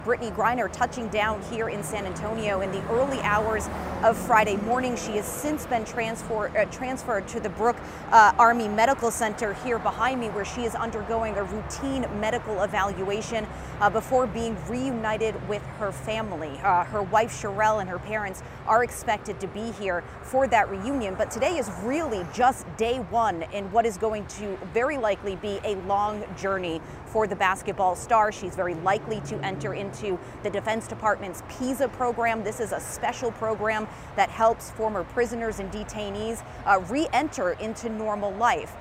Brittney Griner touching down here in San Antonio in the early hours of Friday morning. She has since been transferred to the Brooke Army Medical Center here behind me, where she is undergoing a routine medical evaluation before being reunited with her family. Her wife Sherelle and her parents are expected to be here for that reunion, but today is really just day one in what is going to very likely be a long journey for the basketball star. She's very likely to enter into the Defense Department's PISA program. This is a special program that helps former prisoners and detainees re-enter into normal life.